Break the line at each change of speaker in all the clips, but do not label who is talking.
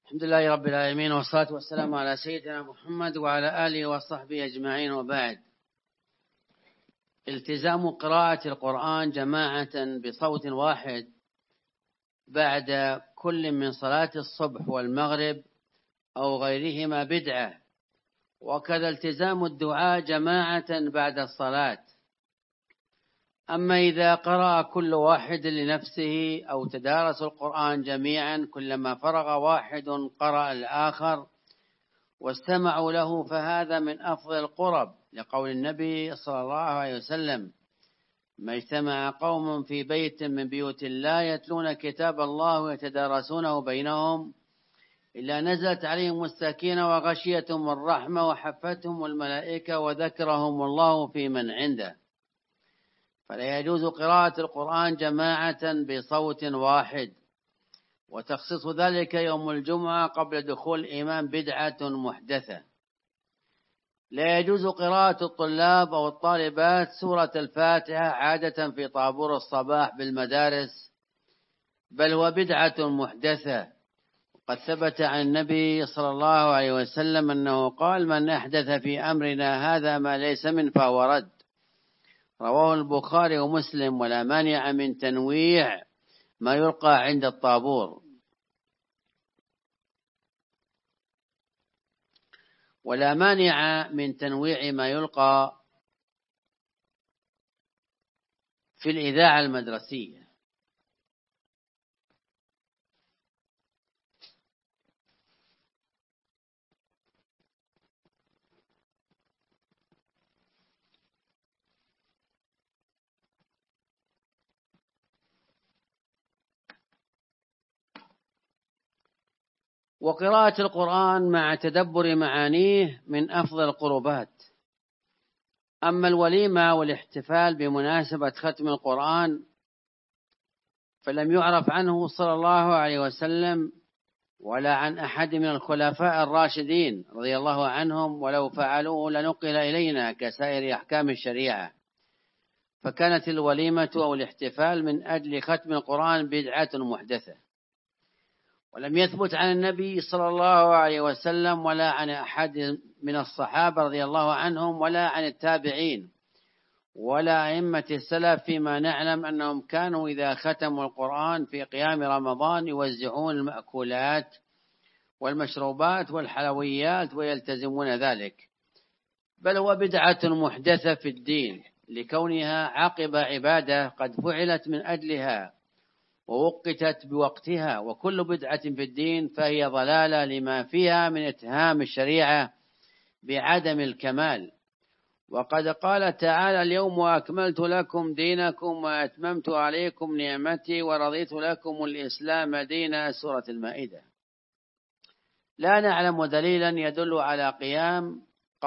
الحمد لله رب العالمين، والصلاة والسلام على سيدنا محمد وعلى آله وصحبه أجمعين، وبعد. التزام قراءة القرآن جماعة بصوت واحد بعد كل من صلاة الصبح والمغرب أو غيرهما بدعة، وكذا التزام الدعاء جماعة بعد الصلاة. أما إذا قرأ كل واحد لنفسه أو تدارسوا القرآن جميعا، كلما فرغ واحد قرأ الآخر واستمعوا له، فهذا من أفضل القرب، لقول النبي صلى الله عليه وسلم: ما اجتمع قوم في بيت من بيوت الله يتلون كتاب الله ويتدارسونه بينهم إلا نزلت عليهم السكينة وغشيتهم الرحمة وحفتهم الملائكة وذكرهم الله في من عنده. فلا يجوز قراءة القرآن جماعة بصوت واحد، وتخصيص ذلك يوم الجمعة قبل دخول الإمام بدعة محدثة. لا يجوز قراءة الطلاب أو الطالبات سورة الفاتحة عادة في طابور الصباح بالمدارس، بل هو بدعة محدثة. وقد ثبت عن النبي صلى الله عليه وسلم أنه قال: من أحدث في أمرنا هذا ما ليس منه فهو رد. رواه البخاري ومسلم. ولا مانع من تنويع ما يلقى عند الطابور، ولا مانع من تنويع ما يلقى في الإذاعة المدرسية. وقراءة القرآن مع تدبر معانيه من أفضل القربات. أما الوليمة والاحتفال بمناسبة ختم القرآن فلم يعرف عنه صلى الله عليه وسلم ولا عن أحد من الخلفاء الراشدين رضي الله عنهم، ولو فعلوه لنقل إلينا كسائر أحكام الشريعة. فكانت الوليمة أو الاحتفال من أجل ختم القرآن بدعة محدثة، ولم يثبت عن النبي صلى الله عليه وسلم ولا عن أحد من الصحابة رضي الله عنهم ولا عن التابعين ولا أئمة السلف فيما نعلم أنهم كانوا إذا ختموا القرآن في قيام رمضان يوزعون المأكولات والمشروبات والحلويات ويلتزمون ذلك، بل هو بدعة محدثة في الدين، لكونها عقب عبادة قد فعلت من أجلها ووقتت بوقتها. وكل بدعة في الدين فهي ضلالة لما فيها من اتهام الشريعة بعدم الكمال. وقد قال تعالى: اليوم أكملت لكم دينكم وأتممت عليكم نعمتي ورضيت لكم الإسلام دينا. سورة المائدة. لا نعلم دليلا يدل على قيام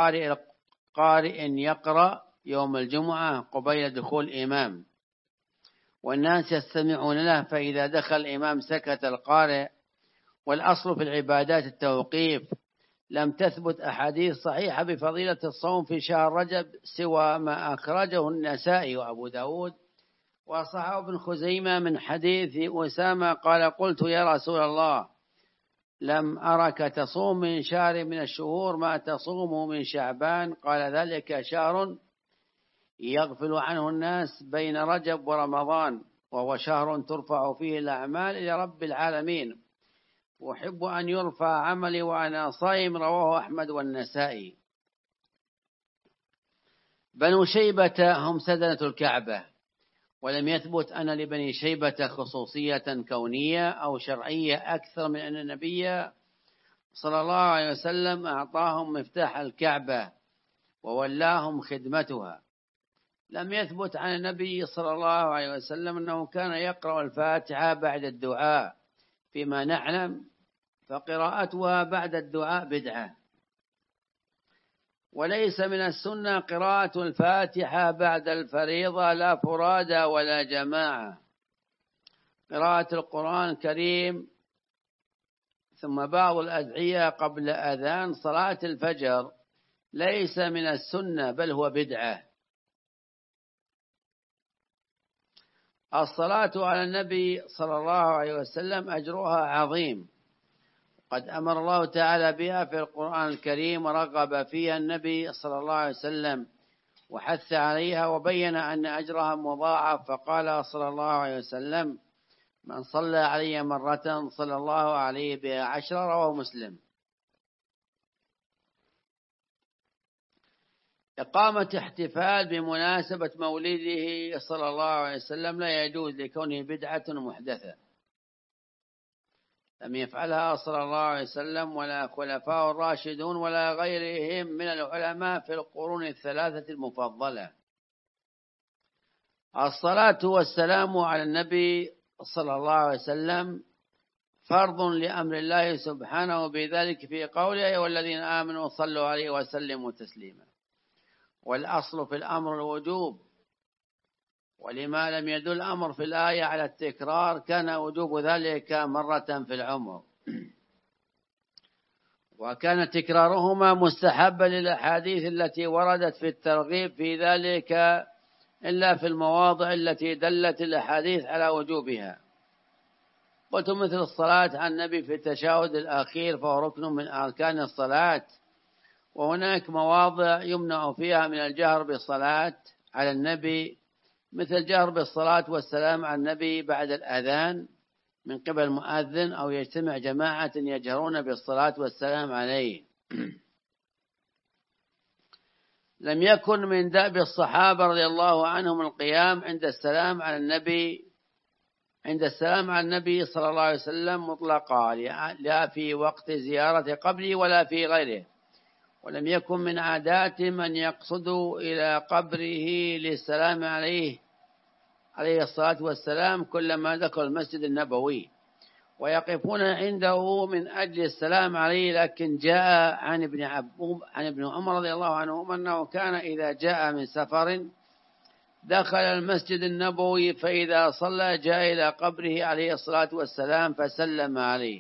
قارئ يقرأ يوم الجمعة قبيل دخول الإمام والناس يستمعون له، فإذا دخل الإمام سكت القارئ. والأصل في العبادات التوقيف. لم تثبت أحاديث صحيحة بفضيلة الصوم في شهر رجب سوى ما أخرجه النسائي وأبو داود وصححه ابن خزيمة من حديث أسامة قال: قلت يا رسول الله، لم أرك تصوم من شهر من الشهور ما تصوم من شعبان. قال: ذلك شهر يغفل عنه الناس بين رجب ورمضان، وهو شهر ترفع فيه الأعمال إلى رب العالمين، وأحب أن يرفع عملي وأنا صائم. رواه أحمد والنسائي. بنو شيبة هم سدنة الكعبة، ولم يثبت أن لبني شيبة خصوصية كونية أو شرعية أكثر من أن النبي صلى الله عليه وسلم أعطاهم مفتاح الكعبة وولاهم خدمتها. لم يثبت عن النبي صلى الله عليه وسلم أنه كان يقرأ الفاتحة بعد الدعاء فيما نعلم، فقراءتها بعد الدعاء بدعة. وليس من السنة قراءة الفاتحة بعد الفريضة، لا فرادى ولا جماعة. قراءة القرآن الكريم ثم بعض الأدعية قبل أذان صلاة الفجر ليس من السنة، بل هو بدعة. الصلاة على النبي صلى الله عليه وسلم أجرها عظيم، قد أمر الله تعالى بها في القرآن الكريم ورغب فيها النبي صلى الله عليه وسلم وحث عليها وبين أن أجرها مضاعف، فقال صلى الله عليه وسلم: من صلى علي مرة صلى الله عليه بها 10. رواه مسلم. إقامة احتفال بمناسبة مولده صلى الله عليه وسلم لا يجوز لكونه بدعة محدثة، لم يفعلها صلى الله عليه وسلم ولا خلفاء الراشدون ولا غيرهم من العلماء في القرون الثلاثة المفضلة. الصلاة والسلام على النبي صلى الله عليه وسلم فرض لأمر الله سبحانه بذلك في قوله: يا أيها الذين آمنوا صلوا عليه وسلموا تسليما. والأصل في الأمر الوجوب، ولما لم يدل الأمر في الآية على التكرار كان وجوب ذلك مرة في العمر، وكان تكرارهما مستحبا للأحاديث التي وردت في الترغيب في ذلك إلا في المواضع التي دلت الأحاديث على وجوبها. قلت مثل الصلاة على النبي في التشهد الأخير فهو ركن من أركان الصلاة، وهناك مواضع يمنع فيها من الجهر بالصلاة على النبي، مثل الجهر بالصلاة والسلام على النبي بعد الأذان من قبل المؤذن، أو يجتمع جماعة يجهرون بالصلاة والسلام عليه. لم يكن من دأب الصحابة رضي الله عنهم القيام عند السلام على النبي صلى الله عليه وسلم مطلقا، لا في وقت زيارة قبره ولا في غيره. ولم يكن من عاداتهم أن يقصدوا إلى قبره للسلام عليه الصلاة والسلام كلما ذكر المسجد النبوي، ويقفون عنده من أجل السلام عليه. لكن جاء عن ابن عمر رضي الله عنهما أنه كان إذا جاء من سفر دخل المسجد النبوي، فإذا صلى جاء إلى قبره عليه الصلاة والسلام فسلم عليه.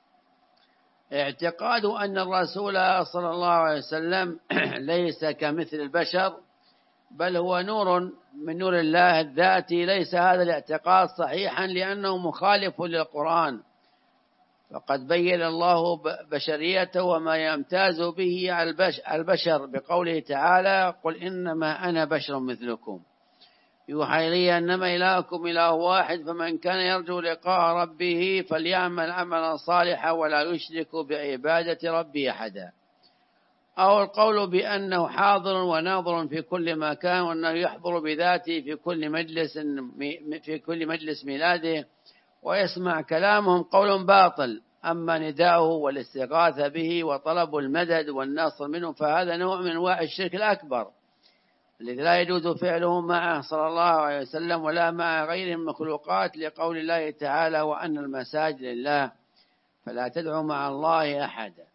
اعتقاد أن الرسول صلى الله عليه وسلم ليس كمثل البشر بل هو نور من نور الله الذاتي، ليس هذا الاعتقاد صحيحا لأنه مخالف للقرآن، فقد بين الله بشريته وما يمتاز به على البشر بقوله تعالى: قل إنما أنا بشر مثلكم يوحى إلي أنما إلهكم إله واحد فمن كان يرجو لقاء ربه فليعمل عملا صالحا ولا يشرك بعبادة ربه أحدا. أو القول بأنه حاضر وناظر في كل مكان، وأنه يحضر بذاته في كل مجلس ميلاده ويسمع كلامهم قول باطل. أما نداؤه والاستغاثة به وطلب المدد والنصر منه فهذا نوع من أنواع الشرك الأكبر الذي لا يجوز فعله معه صلى الله عليه وسلم ولا مع غير المخلوقات، لقول الله تعالى: وأن المساجد لله فلا تدعوا مع الله أحدا.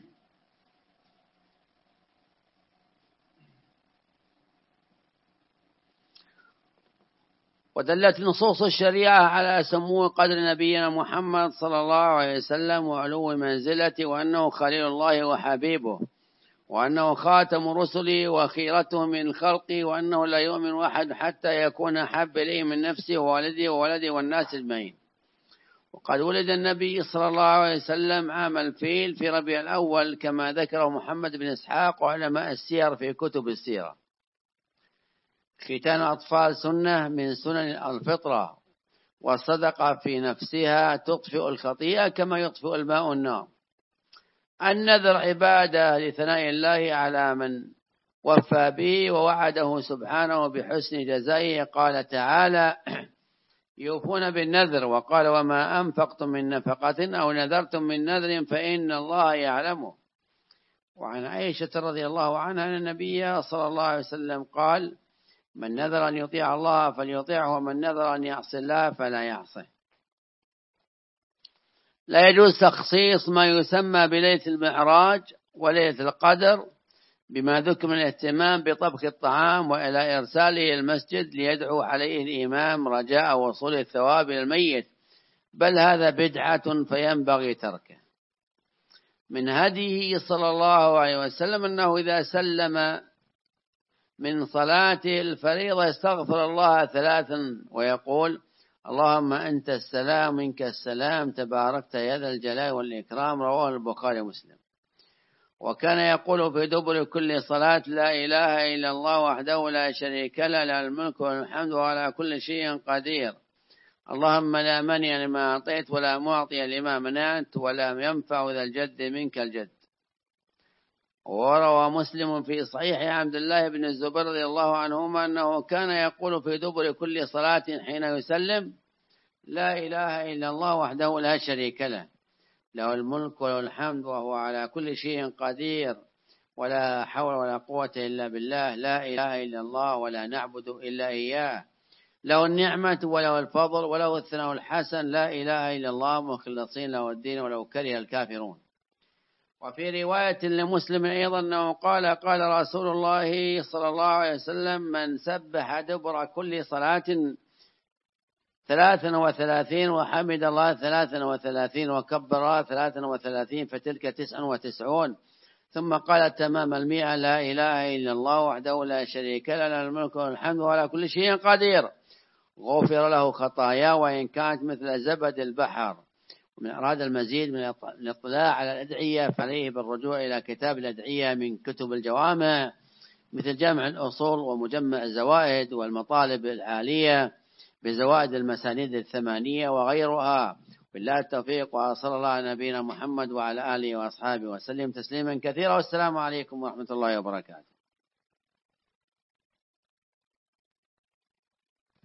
ودلت نصوص الشريعة على سمو قدر نبينا محمد صلى الله عليه وسلم وعلو منزلته، وأنه خليل الله وحبيبه، وأنه خاتم رسله وخيرته من خلقه، وأنه لا يؤمن أحد حتى يكون أحب إليه من نفسه ووالده والناس أجمعين. وقد ولد النبي صلى الله عليه وسلم عام الفيل في ربيع الأول كما ذكره محمد بن إسحاق وعلماء السير في كتب السيرة. ختان الأطفال سنة من سنن الفطرة، والصدقة في نفسها تطفئ الخطيئة كما يطفئ الماء النار. النذر عبادة لثناء الله على من وفى به ووعده سبحانه بحسن جزائه. قال تعالى: يوفون بالنذر، وقال: وما أنفقتم من نفقة أو نذرتم من نذر فإن الله يعلمه. وعن عائشة رضي الله عنها أن النبي صلى الله عليه وسلم قال: من نذر أن يطيع الله فليطيعه، ومن نذر أن يعصي الله فلا يعصه. لا يجوز تخصيص ما يسمى بليلة المعراج وليلة القدر بما ذكر من الاهتمام بطبخ الطعام وإلى إرساله المسجد ليدعو عليه الإمام رجاء وصول الثواب إلى الميت، بل هذا بدعة فينبغي تركه. من هديه صلى الله عليه وسلم أنه إذا سلم من صلاته الفريضة يستغفر الله 3 ويقول: اللهم أنت السلام منك السلام تباركت يا ذا الجلال والإكرام. رواه البخاري ومسلم. وكان يقول في دبر كل صلاة لا إله إلا الله وحده لا شريك له له الملك والحمد وعلى كل شيء قدير. اللهم لا مانع لما أعطيت ولا معطي لما منعت ولا ينفع ذا الجد منك الجد. وروى مسلم في صحيح عبد الله بن الزبير رضي الله عنهما أنه كان يقول في دبر كل صلاة حين يسلم لا إله إلا الله وحده لا شريك له له الملك وله الحمد وهو على كل شيء قدير ولا حول ولا قوة إلا بالله لا إله إلا الله ولا نعبد إلا إياه له النعمة وله الفضل وله الثناء الحسن لا إله إلا الله مخلصين له الدين ولو كره الكافرون. وفي رواية لمسلم أيضا أنه قال قال رسول الله صلى الله عليه وسلم من سبح دبر كل صلاة 33 وحمد الله 33 وكبر 33 فتلك 99. ثم قال تمام 100 لا إله إلا الله وحده لا شريك له له الملك والحمد وعلى كل شيء قدير غفر له خطاياه وإن كانت مثل زبد البحر. ومن أراد المزيد من الاطلاع على الأدعية فعليه بالرجوع إلى كتاب الأدعية من كتب الجوامع مثل جامع الأصول ومجمع الزوائد والمطالب العالية بزوائد المسانيد 8 وغيرها. بالله التوفيق وصلى الله على نبينا محمد وعلى آله وأصحابه وسلم تسليما كثيرا. والسلام عليكم ورحمة الله وبركاته.